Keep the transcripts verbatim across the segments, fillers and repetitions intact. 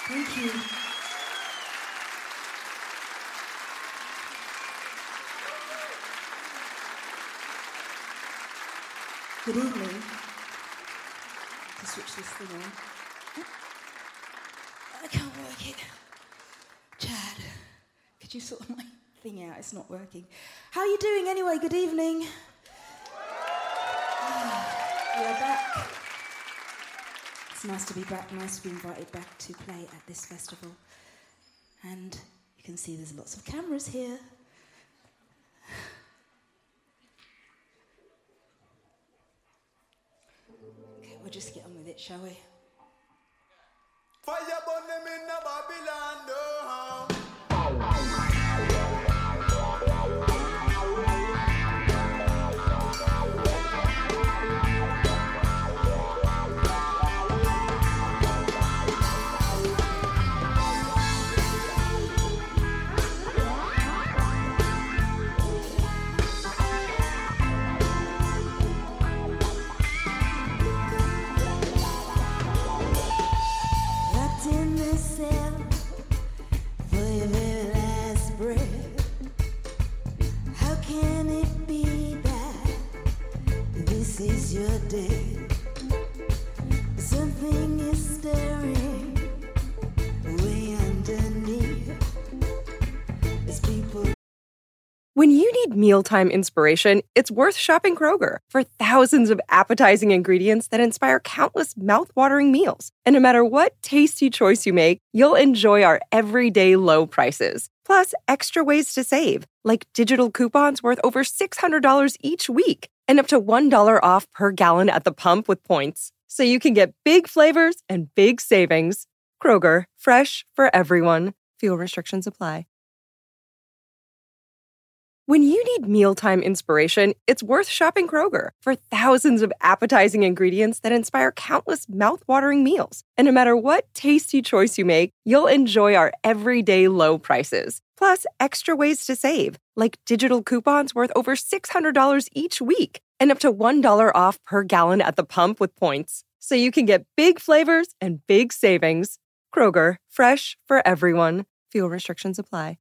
Thank you. Good evening. To switch this thing on. I can't work it. Chad, could you sort my thing out? It's not working. How are you doing anyway? Good evening. We are back. It's nice to be back, nice to be invited back to play at this festival. And you can see there's lots of cameras here. Okay, we'll just get on with it, shall we? Fire burn them in the Babylon, oh. Your day. Something is staring way underneath. As people. When you need mealtime inspiration, it's worth shopping Kroger for thousands of appetizing ingredients that inspire countless mouth-watering meals. And no matter what tasty choice you make, you'll enjoy our everyday low prices. Plus, extra ways to save, like digital coupons worth over six hundred dollars each week and up to one dollar off per gallon at the pump with points. So you can get big flavors and big savings. Kroger, fresh for everyone. Fuel restrictions apply. When you need mealtime inspiration, it's worth shopping Kroger for thousands of appetizing ingredients that inspire countless mouth-watering meals. And no matter what tasty choice you make, you'll enjoy our everyday low prices. Plus, extra ways to save, like digital coupons worth over six hundred dollars each week and up to one dollar off per gallon at the pump with points. So you can get big flavors and big savings. Kroger, fresh for everyone. Fuel restrictions apply.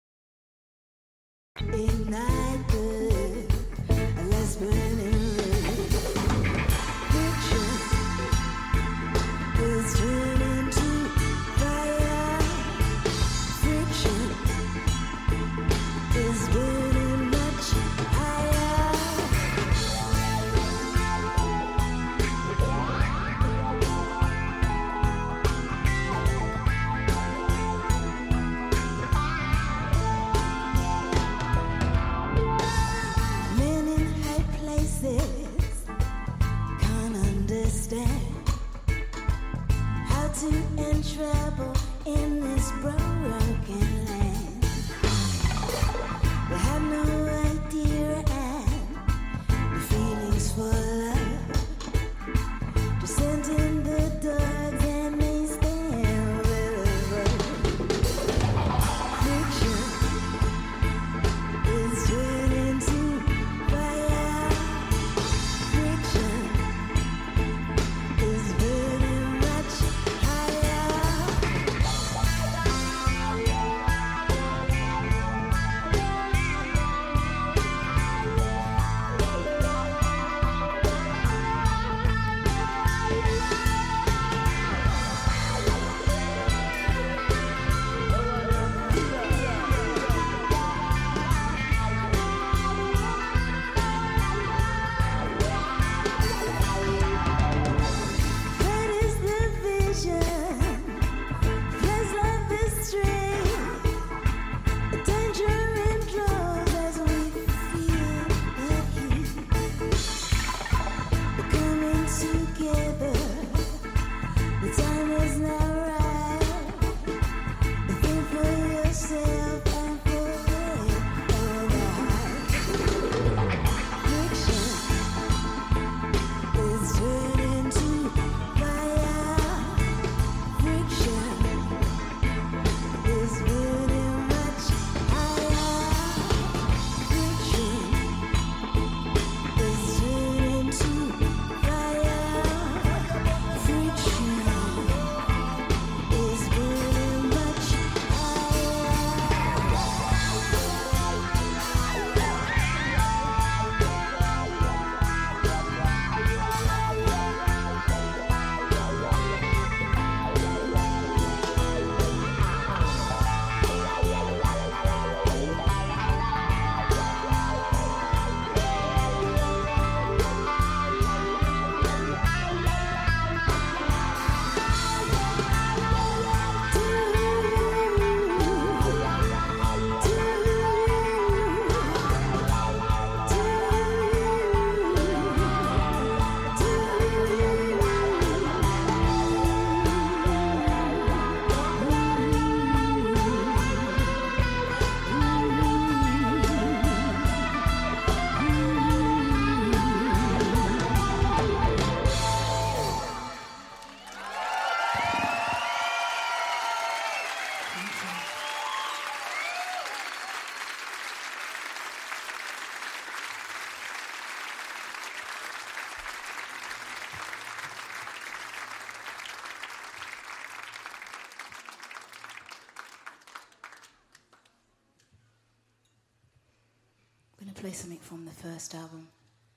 play something from the first album.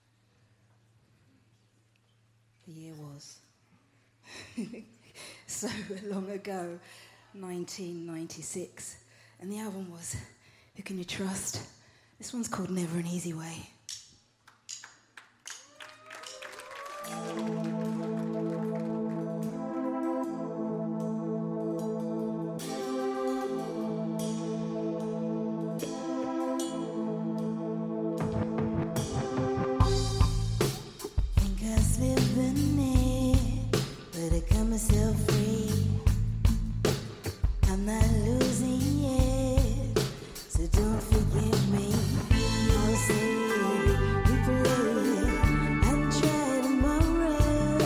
The year was so long ago, nineteen ninety-six. And the album was Who Can You Trust? This one's called Never an Easy Way. I'll say, replay, and try tomorrow.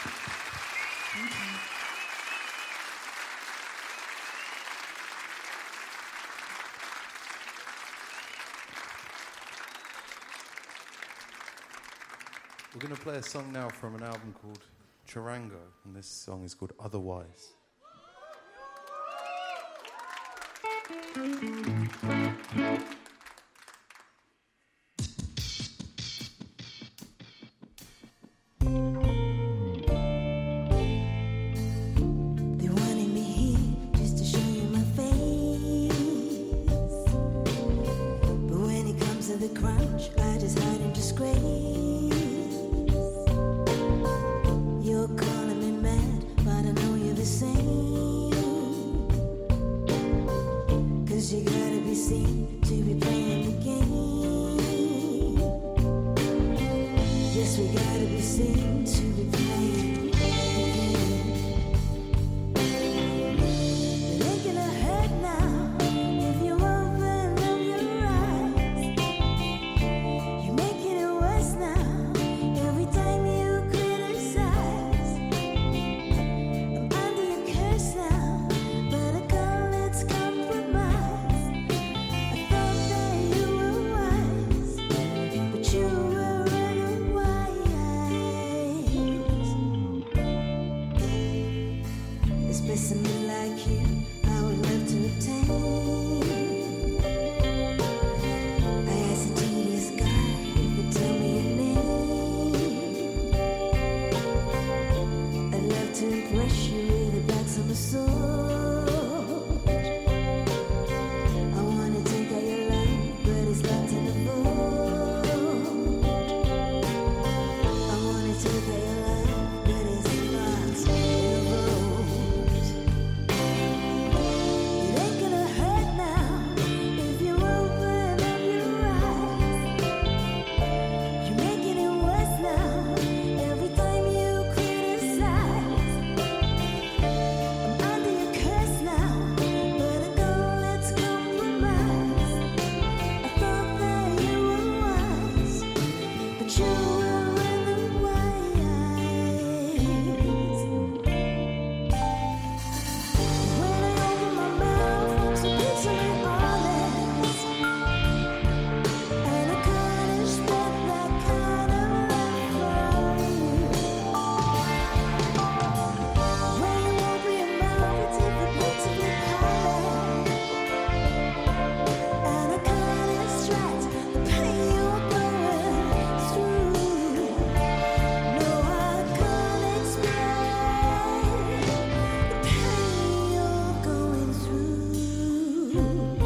Thank you. We're going to play a song now from an album called Chirango, and this song is called Otherwise. They wanted me here just to show you my face, but when it comes to the crunch, I just hide in disgrace. You're calling me mad, but I know you're the same. 'Cause you gotta be seen to be playing the game. Yes, we gotta be seen to be playing the game. It ain't gonna hurt now if you open up your eyes. You're making it worse now every time you criticize. I'm under your curse now, but I call let's compromise. I thought that you were wise, but you were otherwise. A specimen like you, I would love to obtain. I asked a tedious guy if he'd tell me your name. I'd love to impress you with a black summer sword. I wanna take out your love, but it's locked in the vault. I wanna take out your love, but it's locked in the vault. It ain't gonna hurt now if you open up your eyes. You're making it worse now every time you criticize. I'm under your curse now, but I go let's compromise. I thought that you were wise, but you were otherwise. When I open my mouth, I'm so bitterly honest, and I can't expect that kind of love from you. When you open your mouth, it's even bitterly honest, and I can't extract the pain you're going through. No, I can't explain the pain you're going through.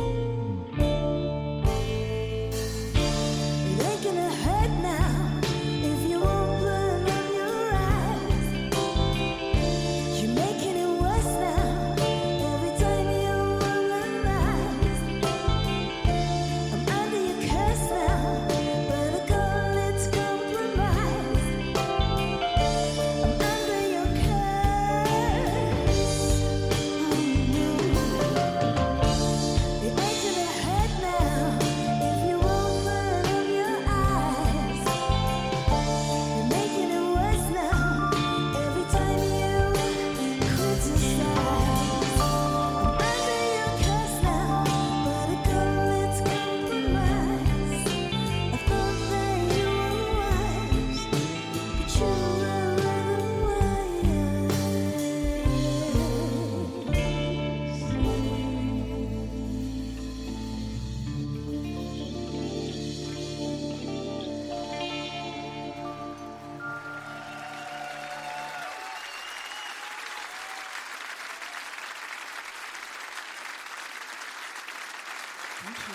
It ain't gonna hurt now if you open up your eyes. You're making it worse now every time you realize. I'm under your curse now, but I call let's compromise. I'm under your curse. Oh no. It ain't gonna hurt now if you open up your eyes. You're making it worse now every time you criticize. I'm under your curse now, but I call let's compromise. I thought that you were wise, but you were otherwise. Thank you.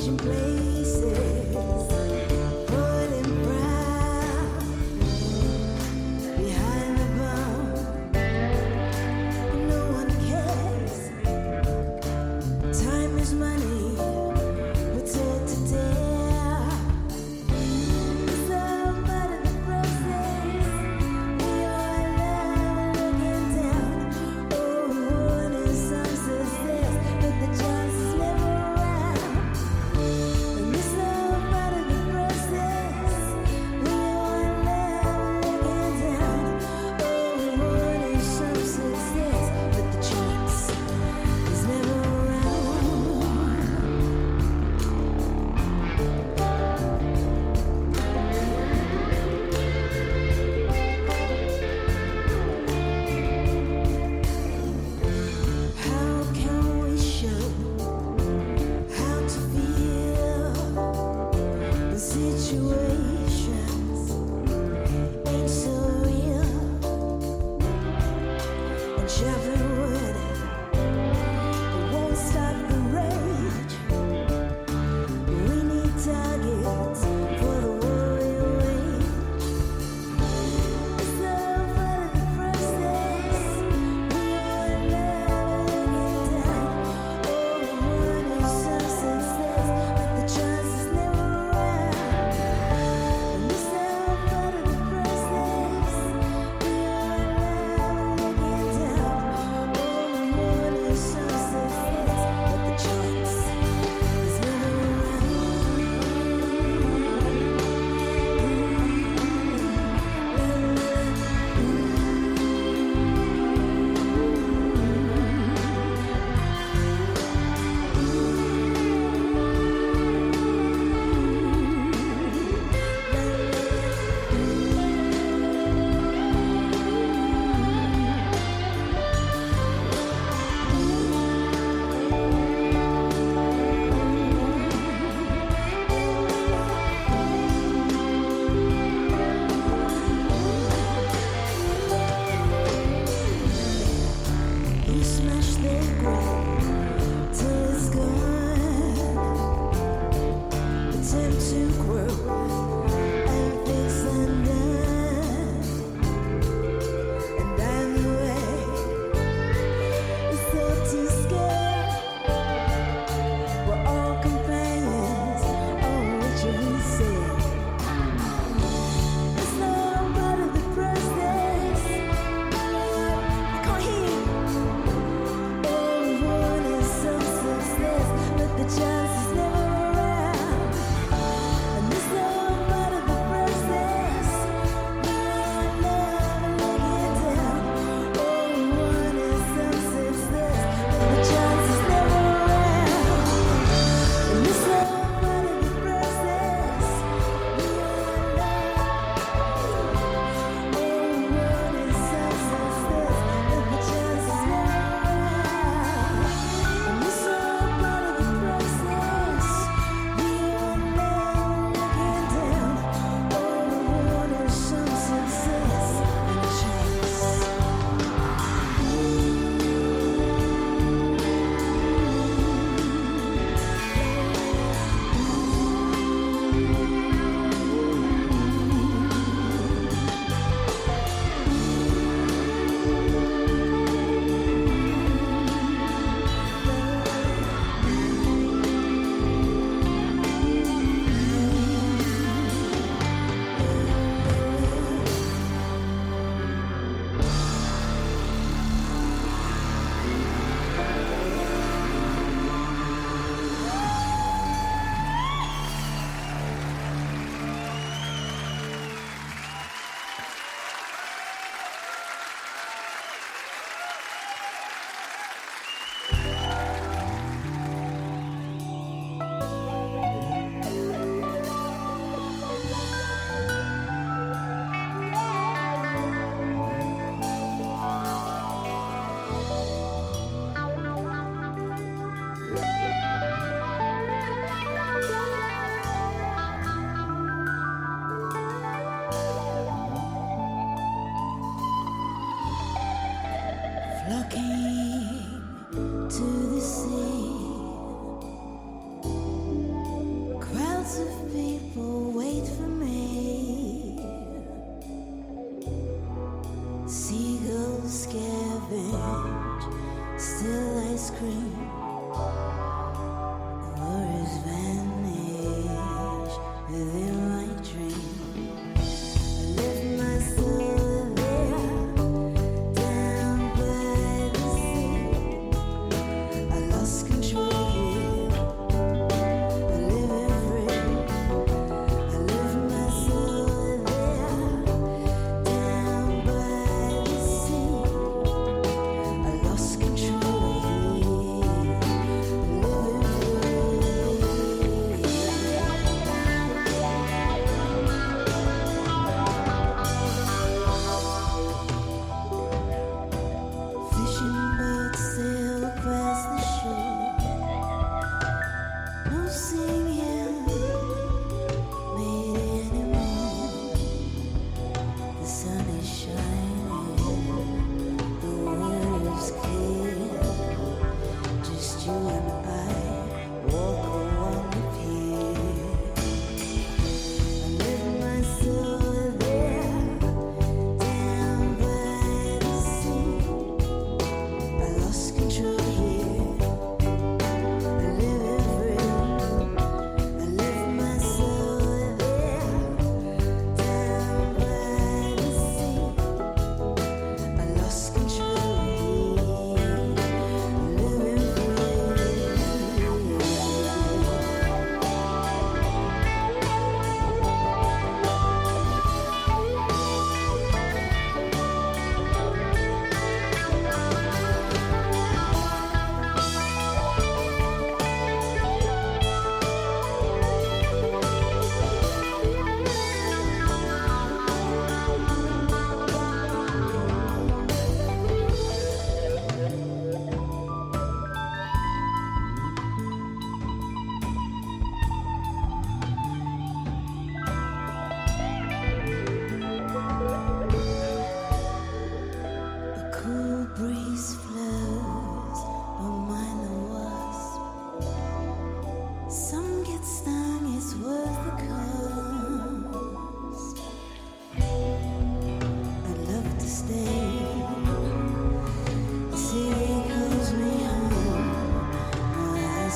changing places, falling proud behind the bar. No one cares. Time is money. We're taught to dare. It's all part of the process. We are love looking down. Oh, wanting some success, but the chance is never around. And it's all part of the process. We are love looking down. Oh, wanting some success, but the chance is never around.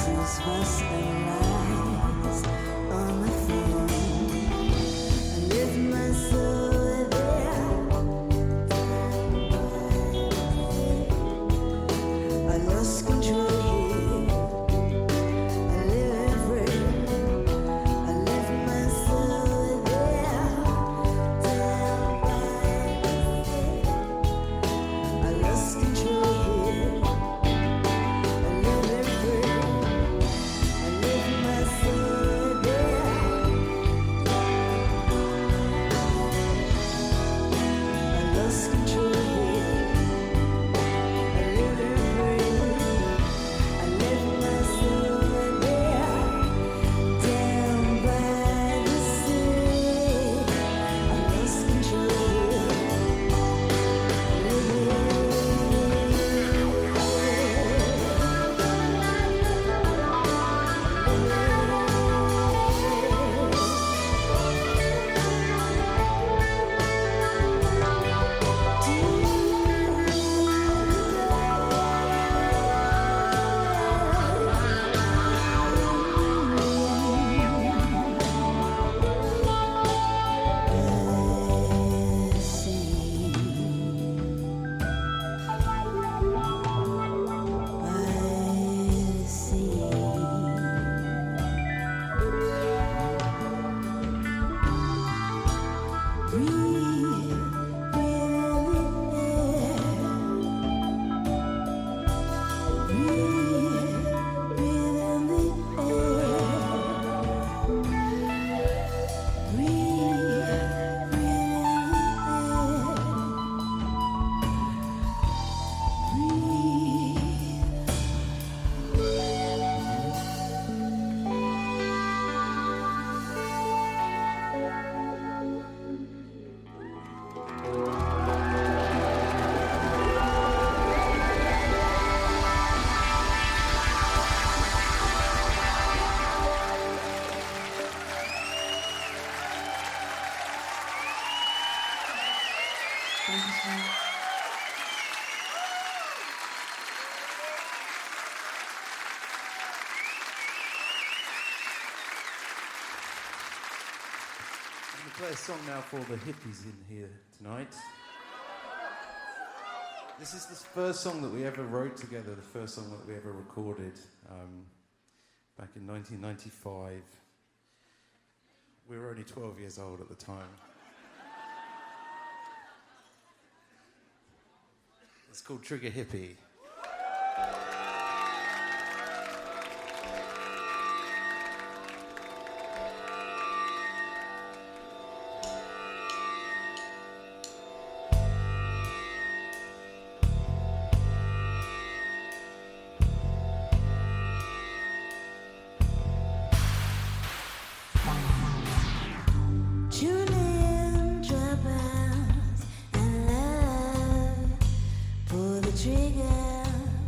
There's fuss and lies on my phone. I live my soul there. I lost control here. I live free. I live my soul there. Down by the sea. I lost control here. I live free. I live my soul there. I lost control here. I live free. I live my soul there. Down by the sea. I lost control here. Thank you, Sean. I'm going to play a song now for the hippies in here tonight. This is the first song that we ever wrote together, the first song that we ever recorded um, back in nineteen ninety-five. We were only twelve years old at the time. It's called Trigger Hippie. Tune in, drop out, and love. Pull the trigger.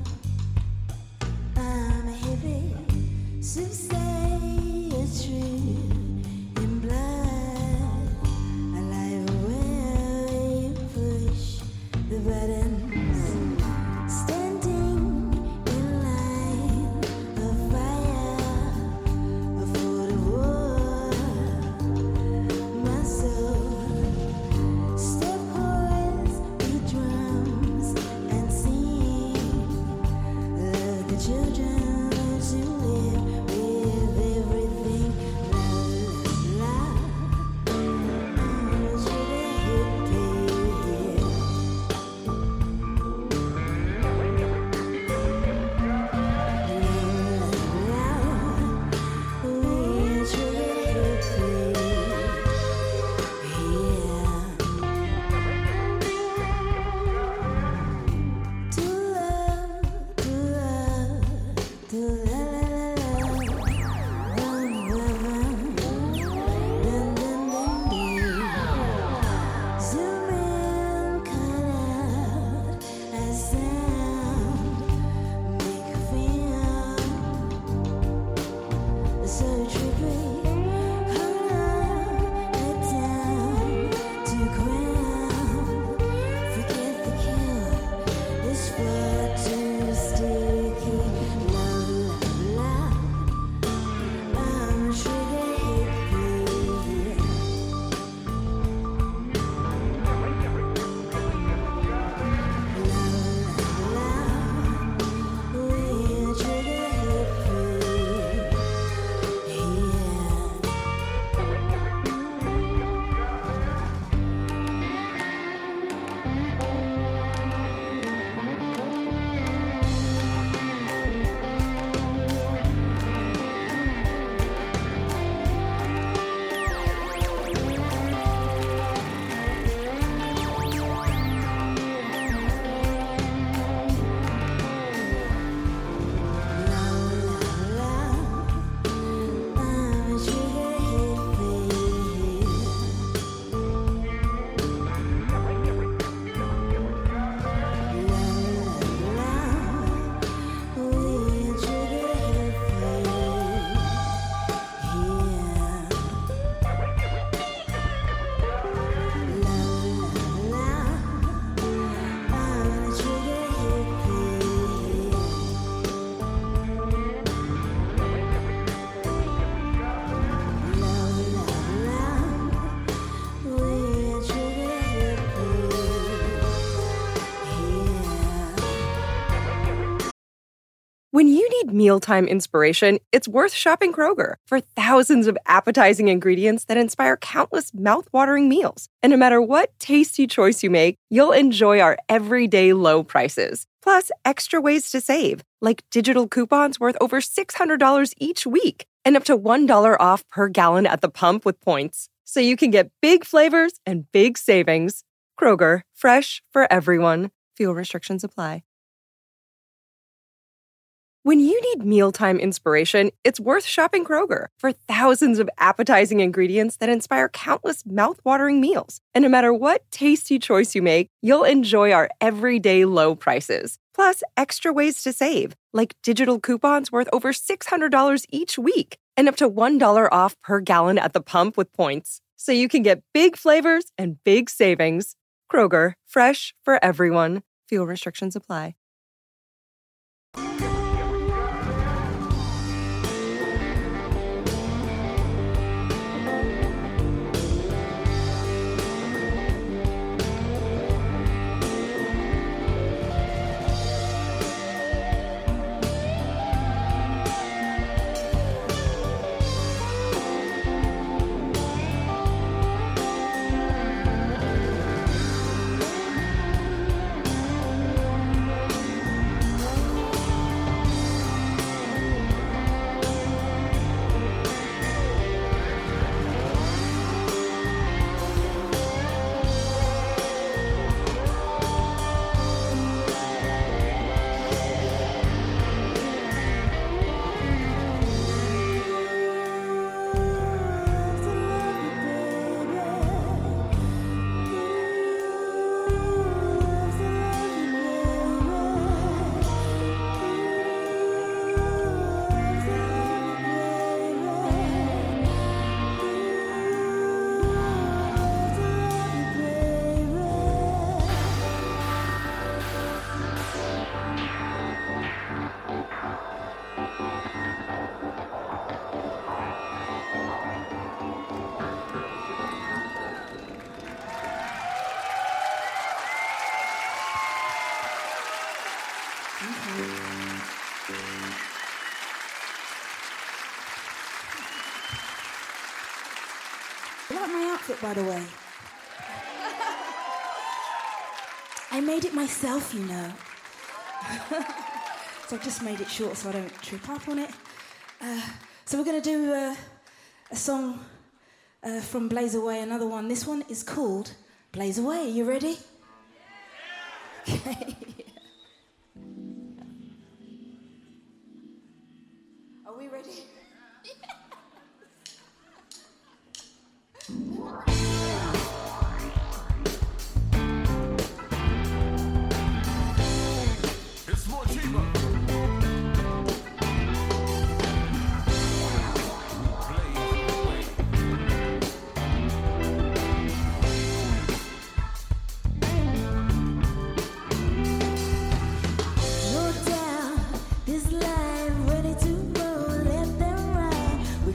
I'm a hippie, so say it's true in blood. I like where you push the buttons. Standing in line of fire, a photo war. My soul, step horse, beat drums and sing. Love the children to live with everything. Love, love, oh, sugar hippie. Love, love, we're sugar hippie. Yeah. To love, to love, to love, run, run, run, dun, dun, dun, dun. Zoom in, cut out a sound, make a film, so trippy. Hold on, let down to ground. Forget the kill, it's far too sticky. Love, love, need mealtime inspiration, it's worth shopping Kroger for thousands of appetizing ingredients that inspire countless mouth-watering meals. And no matter what tasty choice you make, you'll enjoy our everyday low prices. Plus, extra ways to save, like digital coupons worth over six hundred dollars each week and up to one dollar off per gallon at the pump with points. So you can get big flavors and big savings. Kroger, fresh for everyone. Fuel restrictions apply. When you need mealtime inspiration, it's worth shopping Kroger for thousands of appetizing ingredients that inspire countless mouth-watering meals. And no matter what tasty choice you make, you'll enjoy our everyday low prices. Plus, extra ways to save, like digital coupons worth over six hundred dollars each week and up to one dollar off per gallon at the pump with points. So you can get big flavors and big savings. Kroger, fresh for everyone. Fuel restrictions apply. I like my outfit, by the way. I made it myself, you know. So I've just made it short so I don't trip up on it. Uh, so we're going to do uh, a song uh, from Blaze Away, another one. This one is called Blaze Away. Are you ready? Yeah. Okay. Are we ready? It's more cheaper. No doubt, this line ready to roll left and right.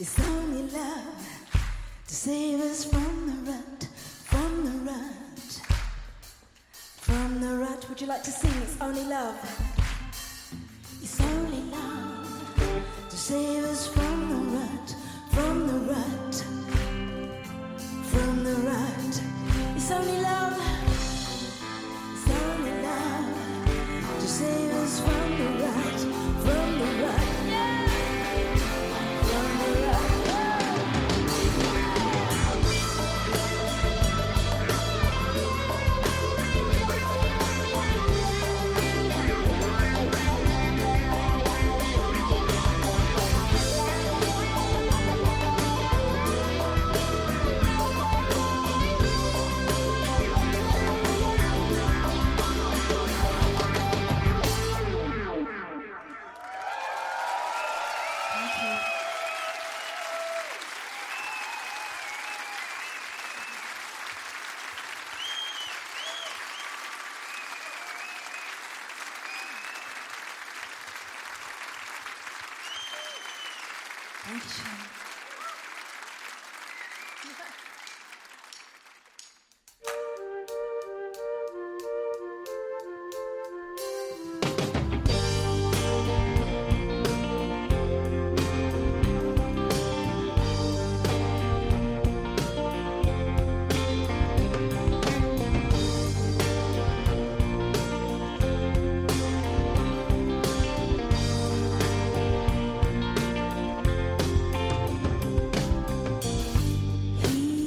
It's only love to save us from the rut, from the rut, from the rut. Would you like to sing It's Only Love? It's only love to save us from the rut, from the rut, from the rut. It's only love, it's only love to save us from the rut, from the rut. Thank you, Sharon. He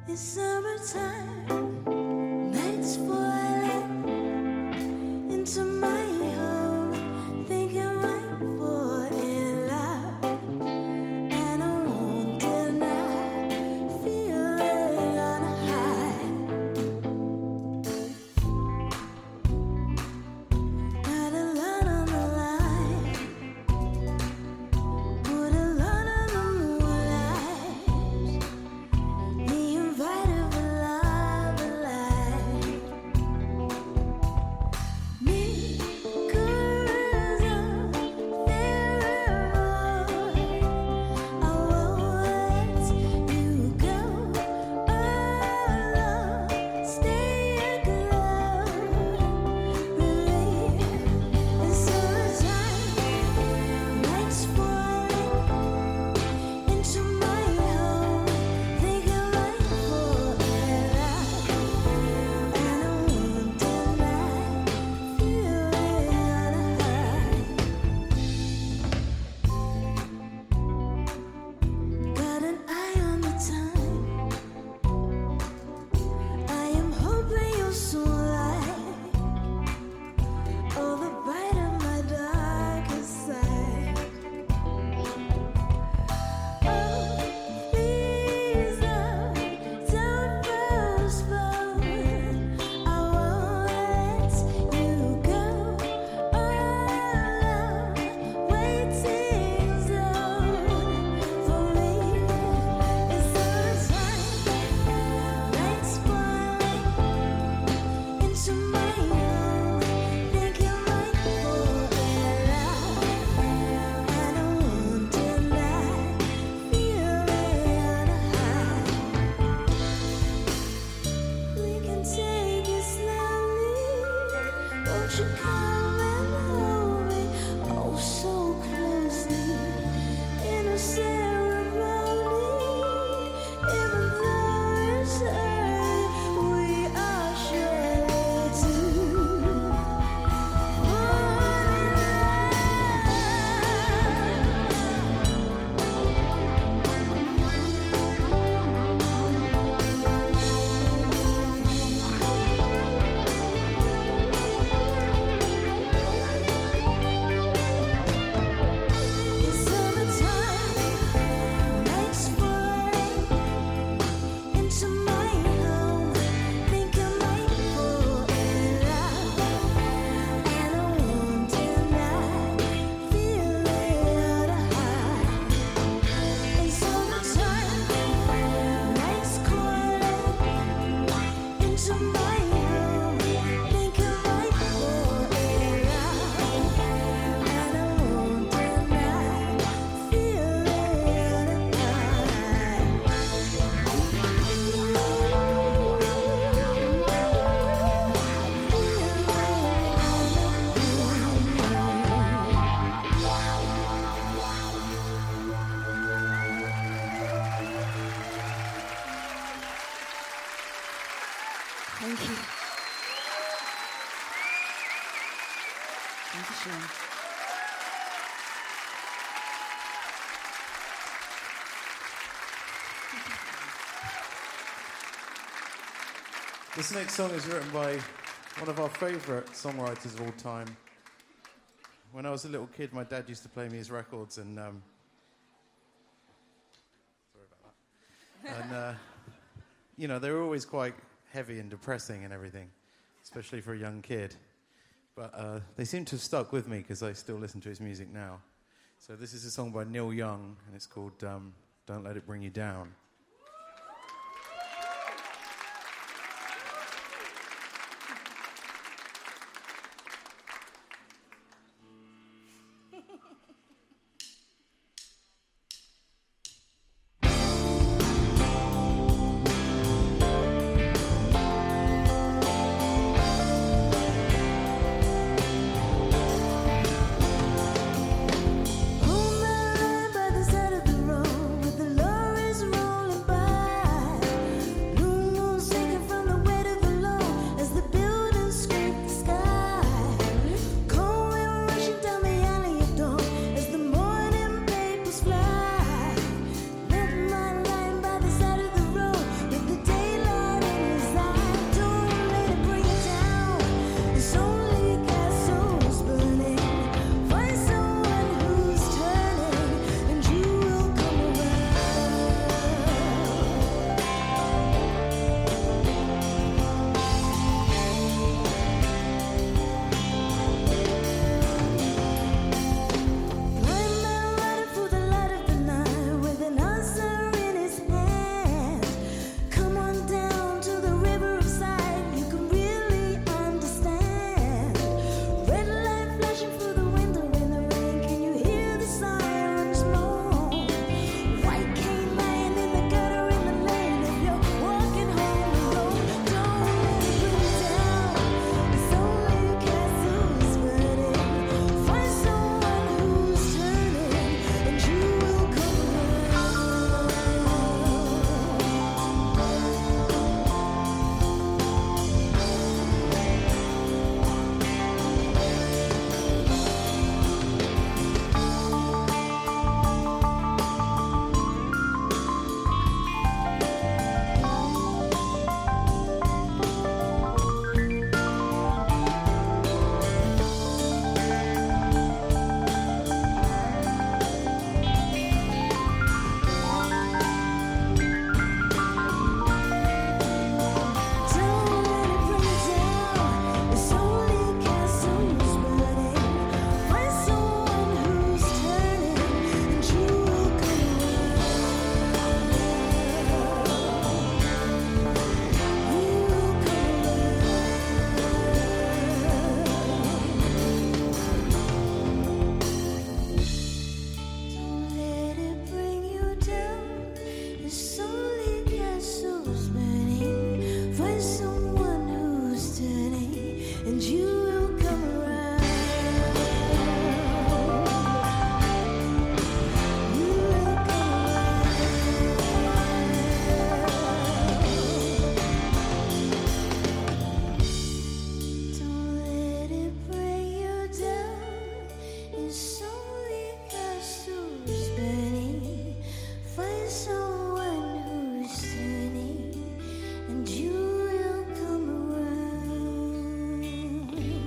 It's summertime, nights falling into my home, thinking right for in love, and I won't deny feeling on a high. Got a lot on the line, put a lot on the moonlight. Me invited for love and light. Me cruising forever. I won't let you go alone. Stay close, relief. It's summertime, nights falling into my home, thinking right for in love, and I won't deny feeling on a high. Got an eye on the time. I am hoping you'll soon light all the bite of my darkest side. Oh, please don't, don't postpone. I won't let you go alone. Waiting zone for me. It's summertime, nights falling into my home, thinking right for in love, and I won't deny feeling on a high. We can take it slowly. Won't you come and hold me, oh so closely, in a ceremony? Even though it's early, we are surely to fall in It's summertime, nights falling into my home, thinking right for in love, and I won't deny feeling on a high. It's summertime, nights calling into my home, thinking right for in love, and I won't deny feeling on a Thank you. Thank you, Sean. This next song is written by one of our favourite songwriters of all time. When I was a little kid, my dad used to play me his records, and um, sorry about that. And uh, you know, they were always quite heavy and depressing and everything, especially for a young kid. But uh, they seem to have stuck with me because I still listen to his music now. So this is a song by Neil Young, and it's called um, "Don't Let It Bring You Down." Hold my line by the side of the road, with the lorries rolling and you will come around. You will come around. Don't let it bring you down. It's only cast who's burning. Find someone who's turning, and you will come around.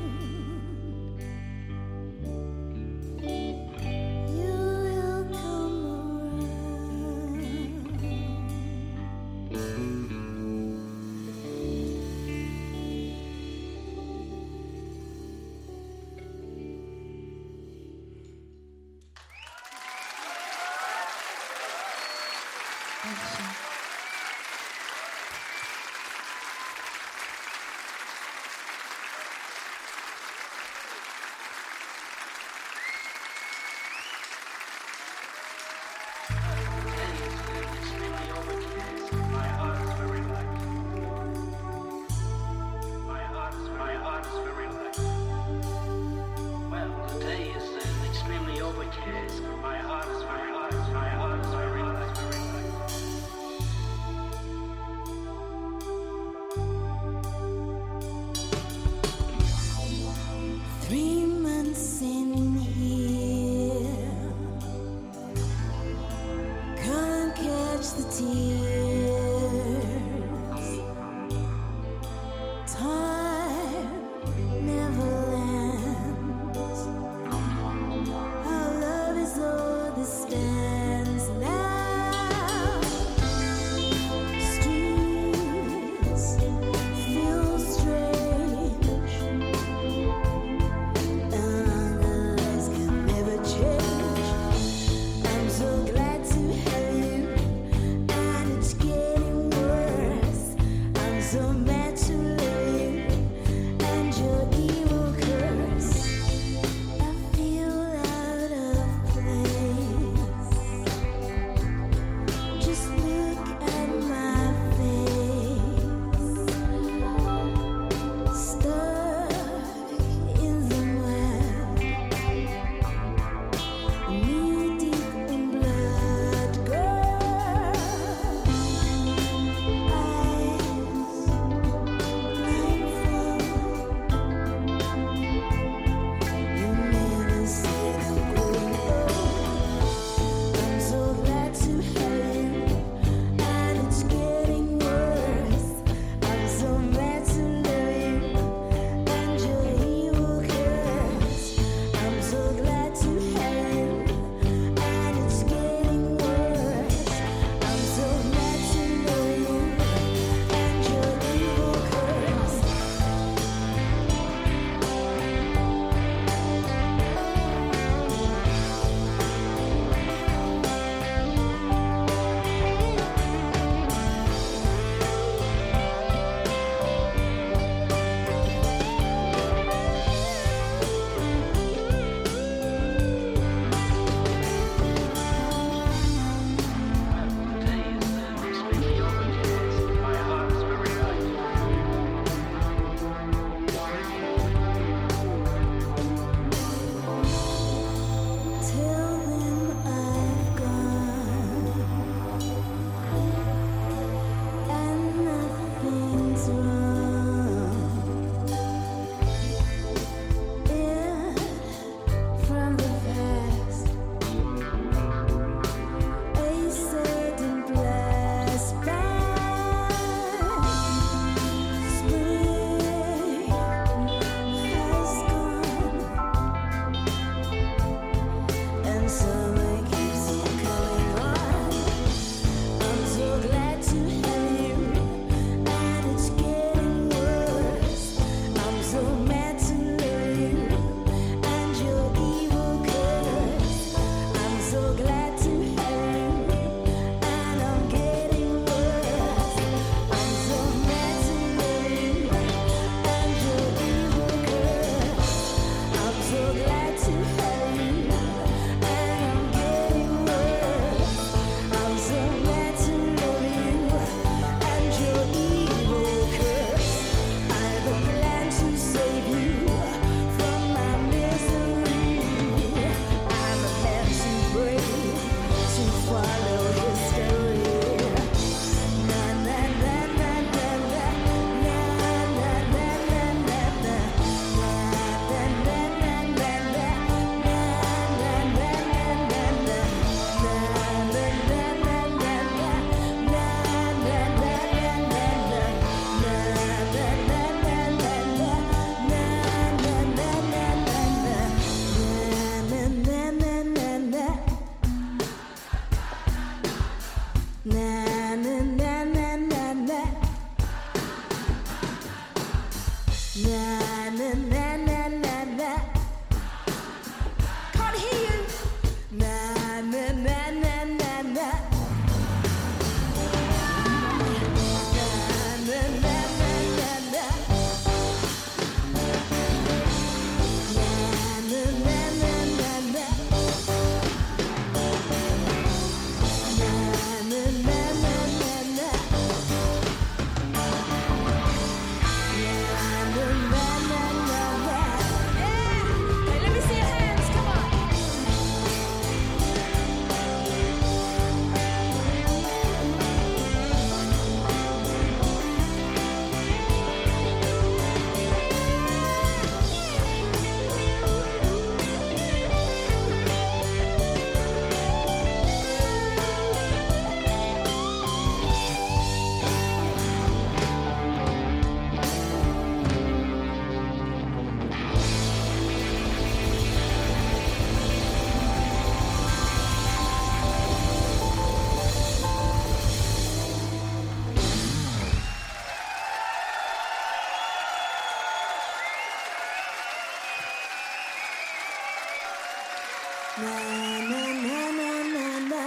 Na na na na na na.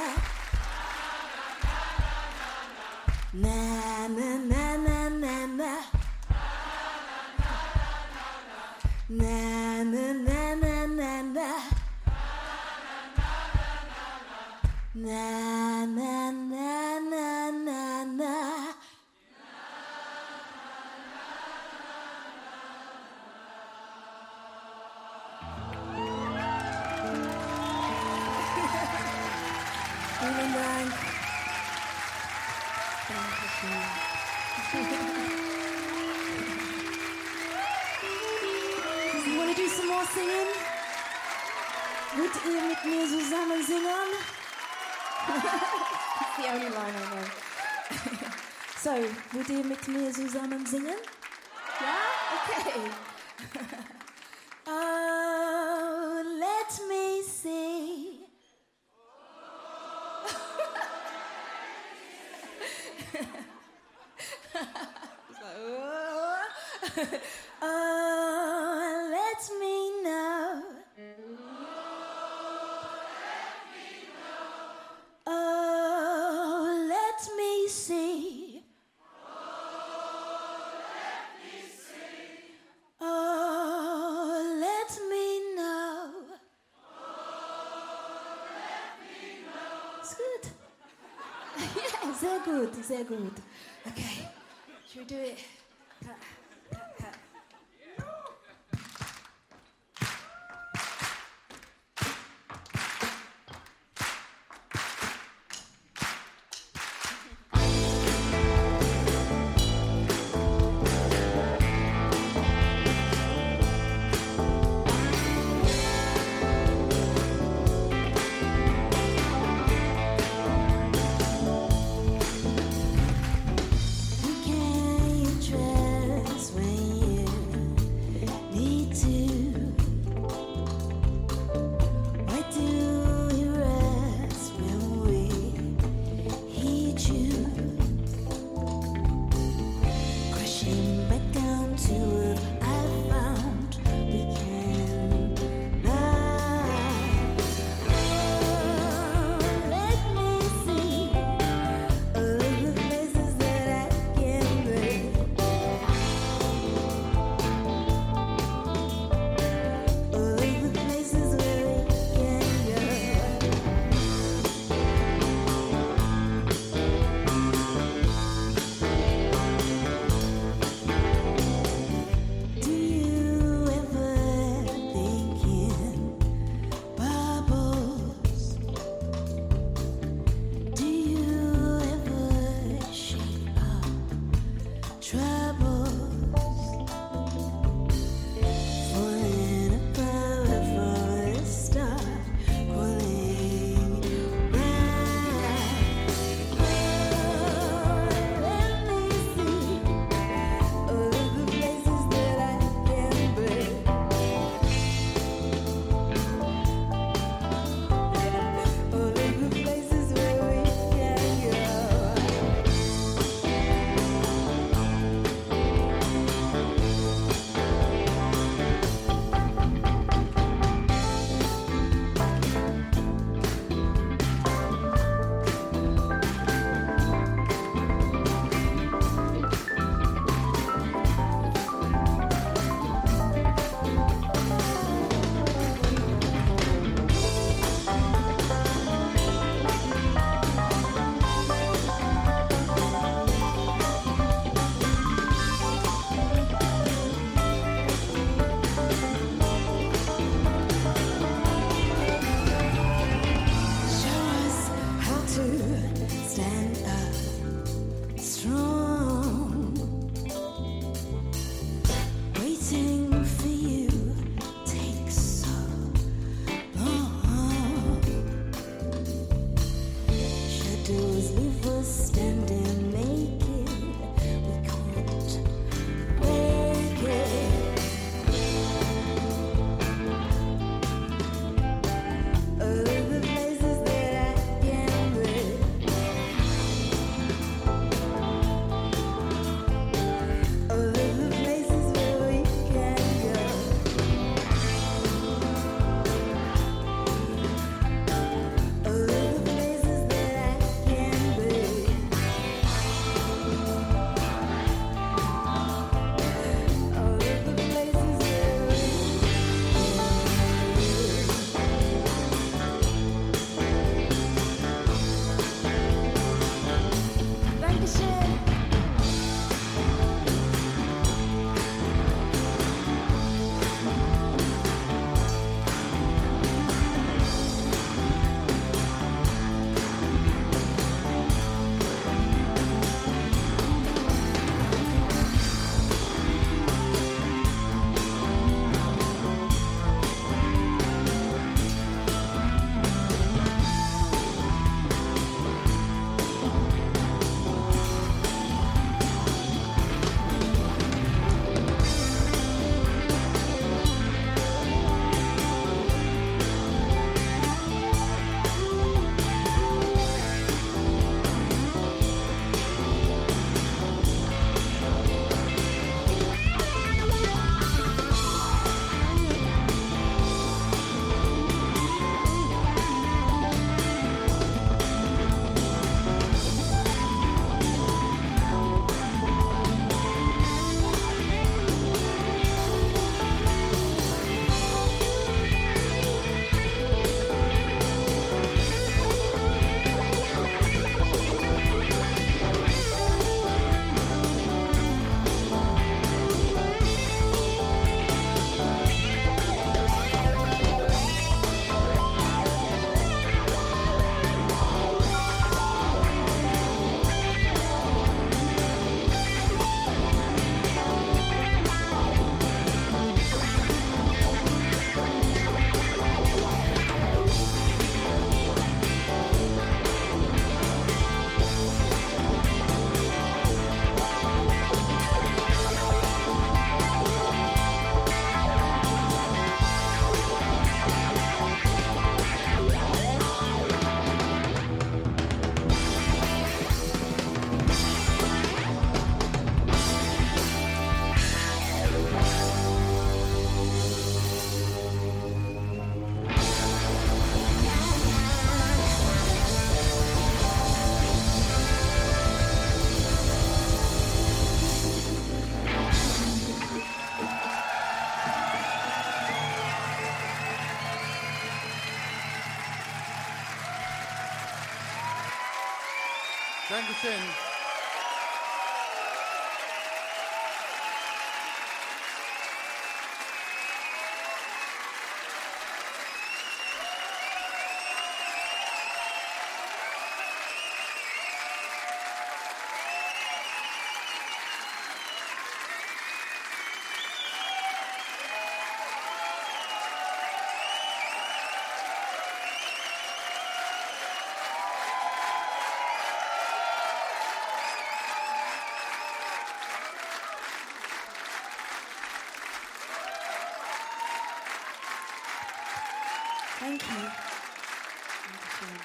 Na na na na na na. Na na na na na na. Na na na na na na. Vielen Dank. Dankeschön. You want to do some more singing? Wollt ihr mit mir zusammen singen? That's the only line I know. So, wollt ihr mit mir zusammen singen? Yeah? Okay. Oh, let me see. It's like, oh. Oh, let me know. Oh, let me see. Oh, let me know. It's good. Yeah, sehr gut, sehr gut. Okay, should we do it? Cut, cut, cut. You can't Dankeschön. Thank you. Dankeschön.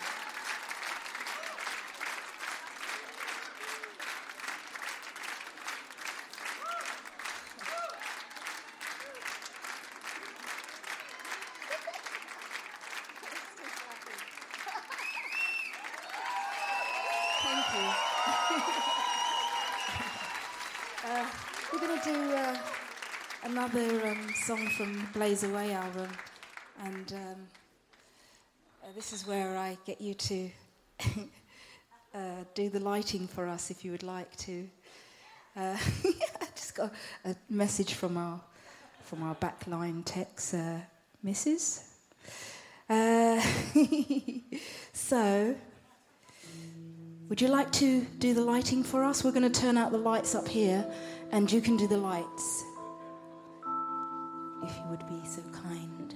Thank you. uh, we're going to do uh, another um, song from Blaze Away album, and um, uh, this is where I get you to uh, do the lighting for us, if you would like to. Uh, I just got a message from our from our backline techs, uh, Missus Uh, so. Would you like to do the lighting for us? We're going to turn out the lights up here, and you can do the lights, if you would be so kind.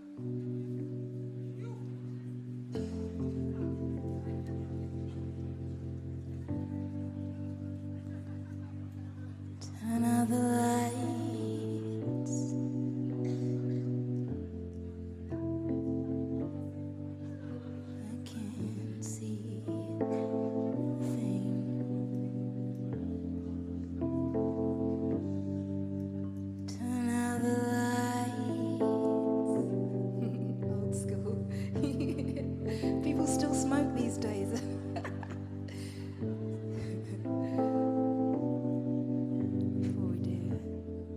Turn out the lights. I can't see. Turn out the lights. Old school. People still smoke these days. Before we do it.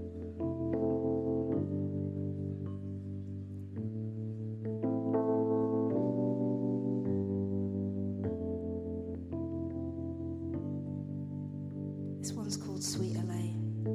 This one's called Sweet L A.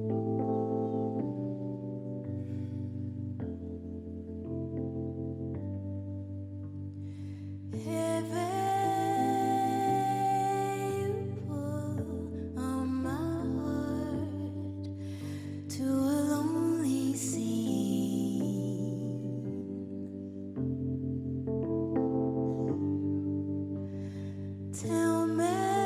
Tell me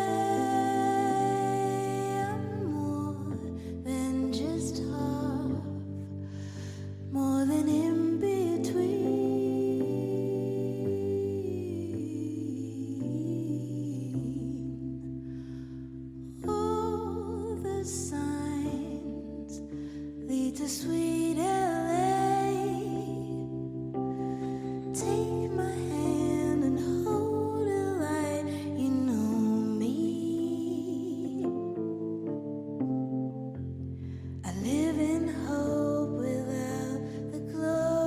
I'm more than just half, more than in between. All the signs lead to sweet L A. Take my hand and hold it like you know me. I live in hope without the glory.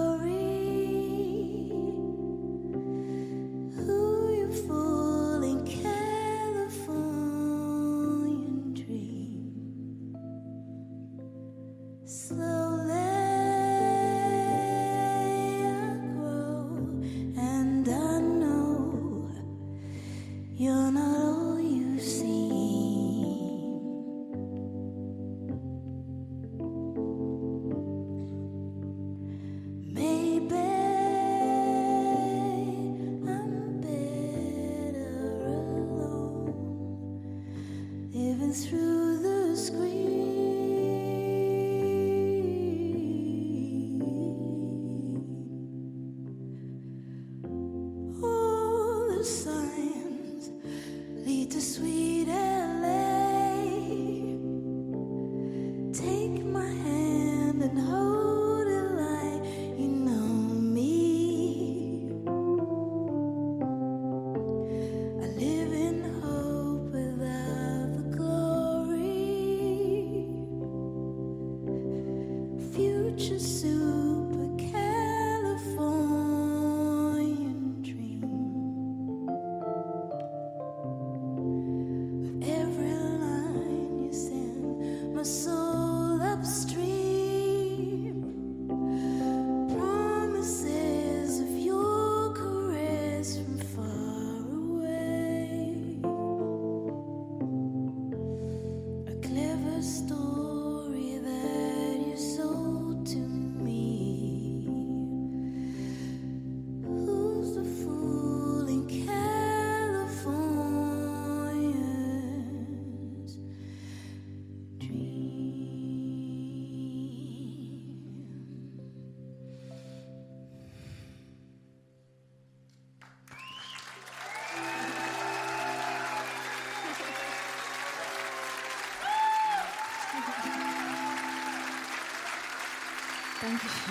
Thank you.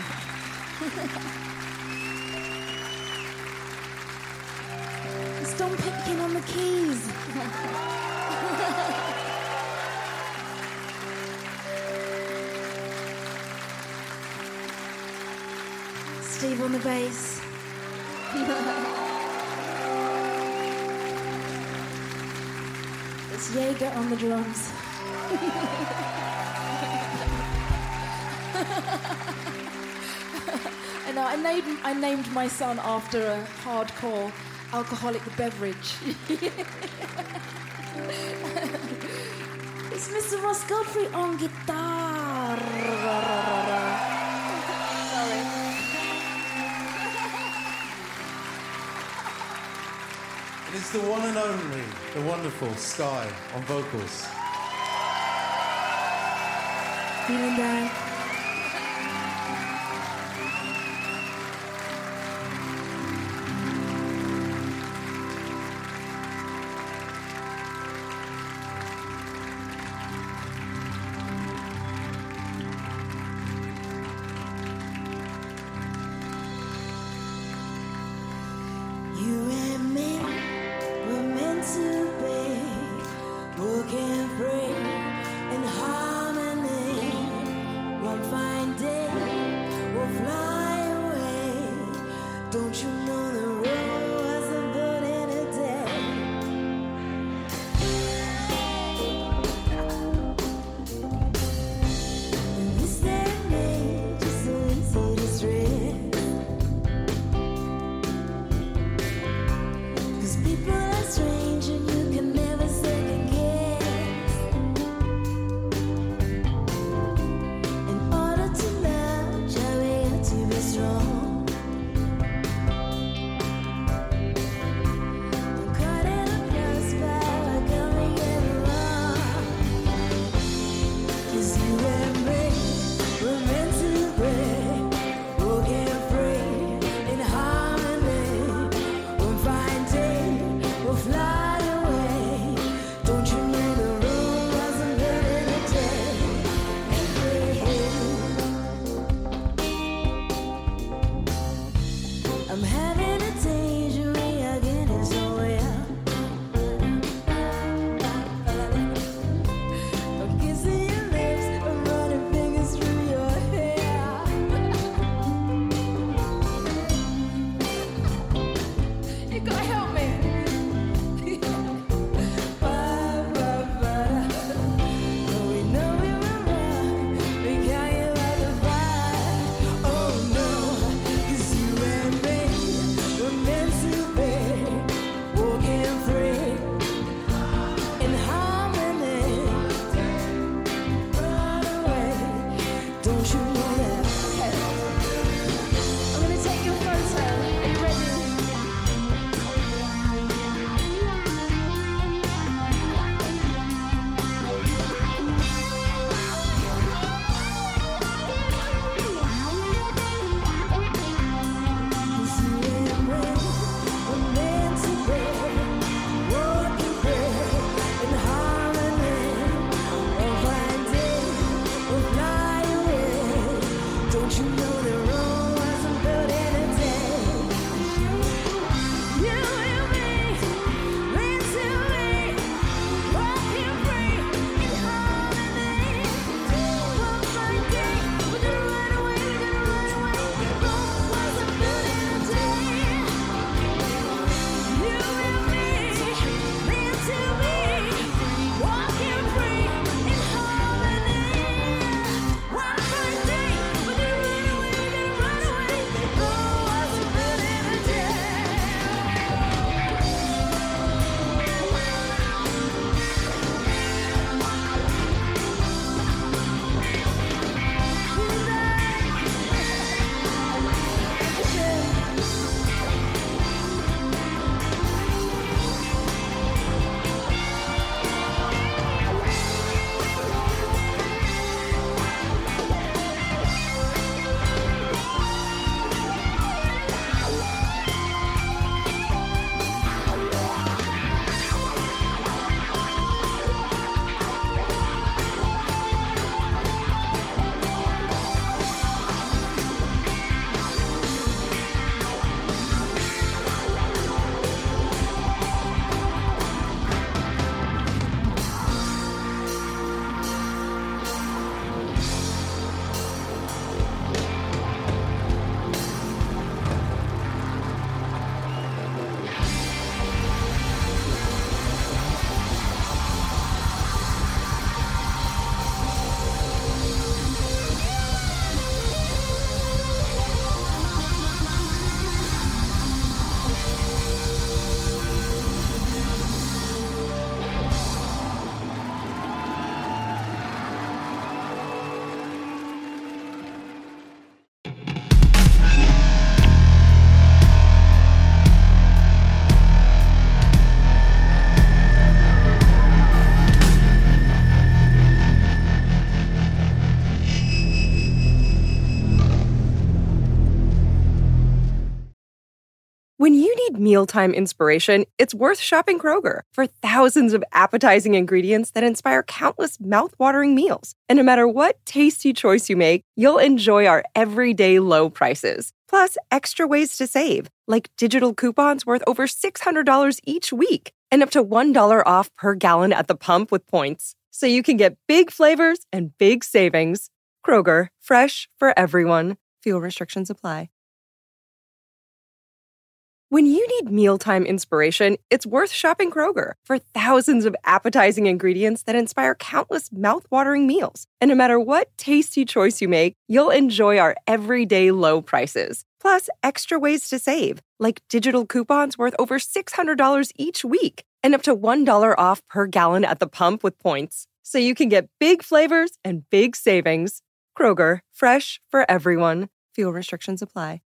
It's Don Pitkin on the keys. Steve on the bass. It's Jaeger on the drums. And I named, I named my son after a hardcore alcoholic beverage. It's Mister Ross Godfrey on guitar. Sorry. It is the one and only, the wonderful Sky on vocals. Feeling down. You and me were meant to be, working free in harmony. One fine day we'll fly away. Don't you know the road wasn't built in a day? In this day and age, it's so easy to stray. People are strange and you can never second guess. In order to love, try we have to be strong. When you need mealtime inspiration, it's worth shopping Kroger for thousands of appetizing ingredients that inspire countless mouthwatering meals. And no matter what tasty choice you make, you'll enjoy our everyday low prices. Plus, extra ways to save, like digital coupons worth over six hundred dollars each week and up to one dollar off per gallon at the pump with points. So you can get big flavors and big savings. Kroger, fresh for everyone. Fuel restrictions apply. When you need mealtime inspiration, it's worth shopping Kroger for thousands of appetizing ingredients that inspire countless mouthwatering meals. And no matter what tasty choice you make, you'll enjoy our everyday low prices. Plus, extra ways to save, like digital coupons worth over six hundred dollars each week and up to one dollar off per gallon at the pump with points. So you can get big flavors and big savings. Kroger, fresh for everyone. Fuel restrictions apply.